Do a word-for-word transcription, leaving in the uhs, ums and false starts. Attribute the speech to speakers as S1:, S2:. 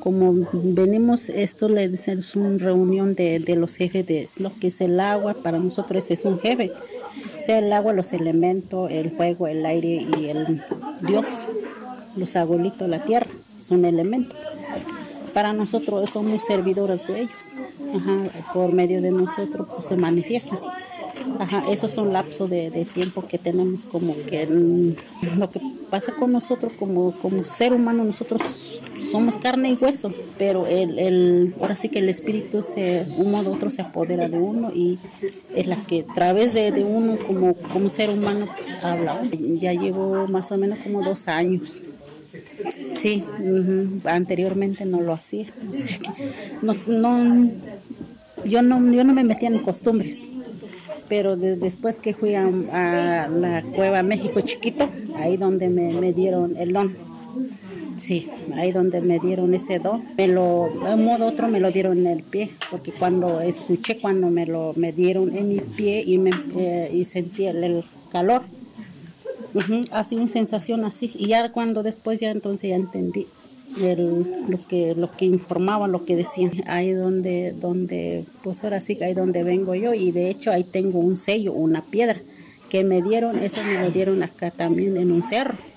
S1: como venimos, esto le dicen es una reunión de, de los jefes de lo que es el agua, para nosotros es un jefe, o sea, el agua, los elementos, el fuego, el aire y el Dios, los abuelitos, la tierra, son elementos. Para nosotros somos servidores de ellos. Ajá, por medio de nosotros pues, se manifiesta. Ajá, esos son lapsos de, de tiempo que tenemos como que mm, lo que pasa con nosotros como, como ser humano, nosotros somos carne y hueso, pero el, el, ahora sí que el espíritu se, un modo u otro se apodera de uno y es la que a través de, de uno como, como ser humano pues habla. Ya llevo más o menos como dos años. Sí, uh-huh. Anteriormente no lo hacía. O sea, no, no, yo no, yo no me metía en costumbres, pero de, después que fui a, a la Cueva México Chiquito, ahí donde me, me dieron el don. Sí, ahí donde me dieron ese don, me lo, de un modo u otro me lo dieron en el pie, porque cuando escuché cuando me lo me dieron en mi pie y, me, eh, y sentí el, el calor. Uh-huh, así una sensación así y ya cuando después ya entonces ya entendí el, lo que lo que informaban, lo que decían ahí donde donde pues ahora sí que ahí donde vengo yo y de hecho ahí tengo un sello, una piedra que me dieron, eso me lo dieron acá también en un cerro.